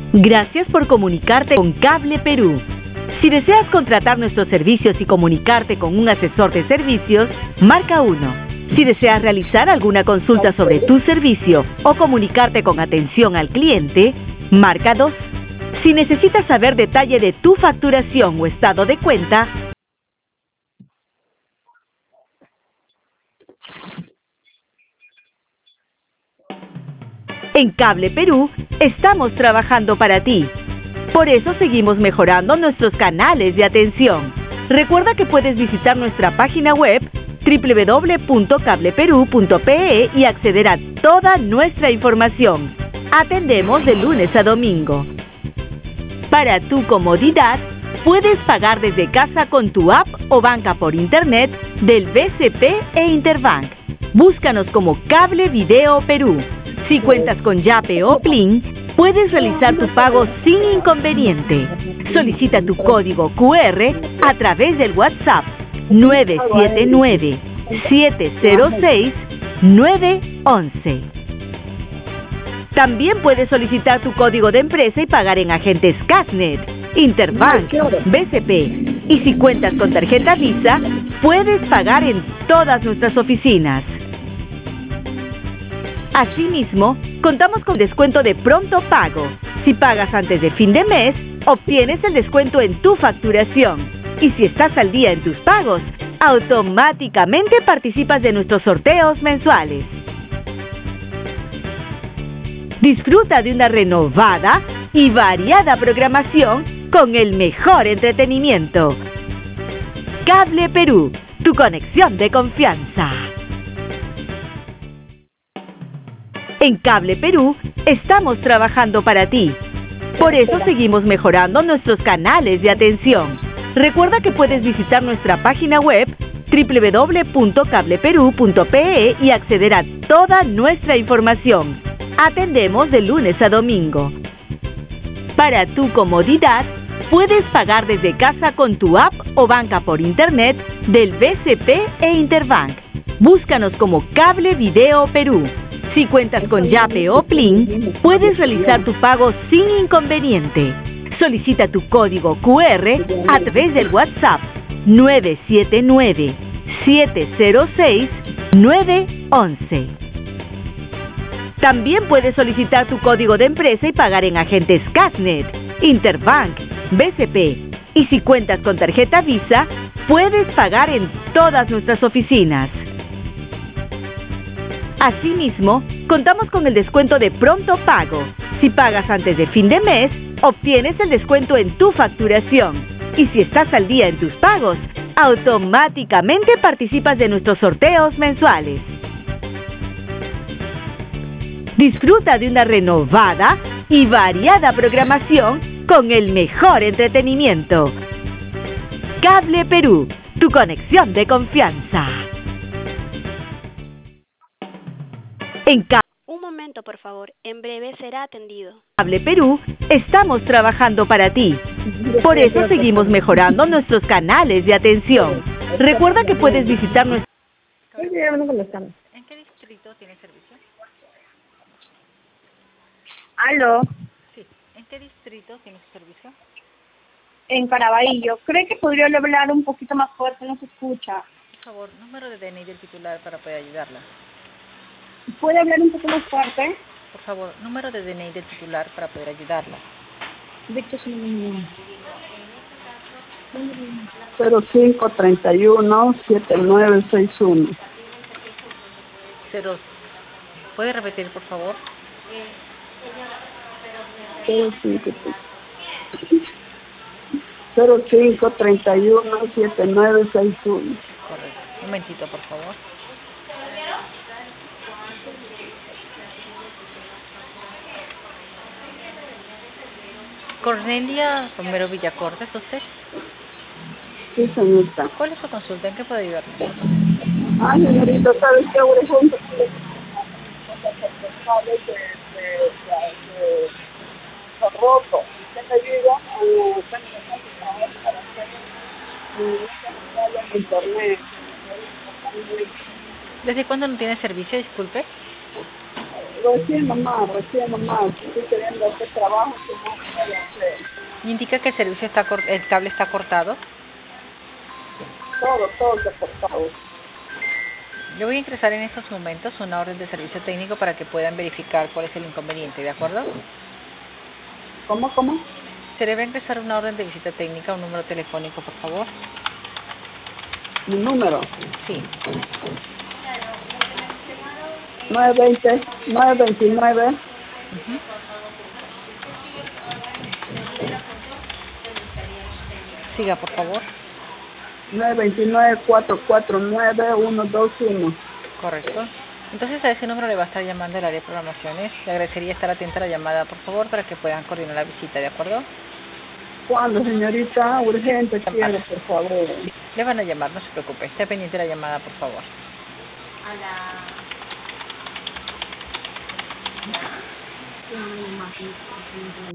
Gracias por comunicarte con Cable Perú. Si deseas contratar nuestros servicios y comunicarte con un asesor de servicios, marca 1. Si deseas realizar alguna consulta sobre tu servicio o comunicarte con atención al cliente, marca 2. Si necesitas saber detalle de tu facturación o estado de cuenta, en Cable Perú estamos trabajando para ti. Por eso seguimos mejorando nuestros canales de atención. Recuerda que puedes visitar nuestra página web www.cableperú.pe y acceder a toda nuestra información. Atendemos de lunes a domingo. Para tu comodidad, puedes pagar desde casa con tu app o banca por internet del BCP e Interbank. Búscanos como Cable Video Perú. Si cuentas con Yape o Plin, puedes realizar tu pago sin inconveniente. Solicita tu código QR a través del WhatsApp 979-706-911. También puedes solicitar tu código de empresa y pagar en agentes Casnet, Interbank, BCP. Y si cuentas con tarjeta Visa, puedes pagar en todas nuestras oficinas. Asimismo, contamos con descuento de pronto pago. Si pagas antes de fin de mes, obtienes el descuento en tu facturación. Y si estás al día en tus pagos, automáticamente participas de nuestros sorteos mensuales. Disfruta de una renovada y variada programación con el mejor entretenimiento. Cable Perú, tu conexión de confianza. En Cable Perú estamos trabajando para ti. Por eso seguimos mejorando nuestros canales de atención. Recuerda que puedes visitar nuestra página web www.cableperú.pe y acceder a toda nuestra información. Atendemos de lunes a domingo. Para tu comodidad, puedes pagar desde casa con tu app o banca por internet del BCP e Interbank. Búscanos como Cable Video Perú. Si cuentas con Yape o Plin, puedes realizar tu pago sin inconveniente. Solicita tu código QR a través del WhatsApp 979-706-911. También puedes solicitar tu código de empresa y pagar en agentes Casnet, Interbank, BCP. Y si cuentas con tarjeta Visa, puedes pagar en todas nuestras oficinas. Asimismo, contamos con el descuento de pronto pago. Si pagas antes de fin de mes, obtienes el descuento en tu facturación. Y si estás al día en tus pagos, automáticamente participas de nuestros sorteos mensuales. Disfruta de una renovada y variada programación con el mejor entretenimiento. Cable Perú, tu conexión de confianza. Un momento, por favor. En breve será atendido. Cable Perú estamos trabajando para ti. Por eso seguimos mejorando nuestros canales de atención. Recuerda que puedes visitar nuestro... ¿En qué distrito tiene servicio? ¿Aló? Sí. ¿En qué distrito tiene servicio? En Caraballo. ¿Cree que podría hablar un poquito más fuerte? No se escucha. Por favor, número de DNI del titular para poder ayudarla. ¿Puede hablar un poco más fuerte? Por favor, número de DNI del titular para poder ayudarla. De hecho, es un... 0531-7961. ¿Puede repetir, por favor? 0531-7961. Correcto. Un momentito, por favor. Cornelia Romero Villacorta, ¿es usted? Sí, señorita. ¿Cuál es su consulta? ¿En qué puede ayudarme? Ay, señorita, ¿sabes qué? Por ejemplo, roto. ¿Qué me digo? Para hacer internet. ¿Desde cuándo no tiene servicio? Disculpe. Recién mamá, estoy queriendo hacer trabajo que no puedo hacer. Indica que el servicio está el cable está cortado. Todo se ha cortado. Yo voy a ingresar en estos momentos una orden de servicio técnico para que puedan verificar cuál es el inconveniente, ¿de acuerdo? ¿Cómo? Se debe ingresar una orden de visita técnica, un número telefónico, por favor. Mi número. Sí. 929. Siga, por favor. 929-449-121. Correcto. Entonces a ese número le va a estar llamando el área de programaciones. Le agradecería estar atenta a la llamada, por favor, para que puedan coordinar la visita, ¿de acuerdo? ¿Cuándo, señorita? Urgente quiero, por favor. Sí, le van a llamar, no se preocupe. Esté pendiente de la llamada, por favor.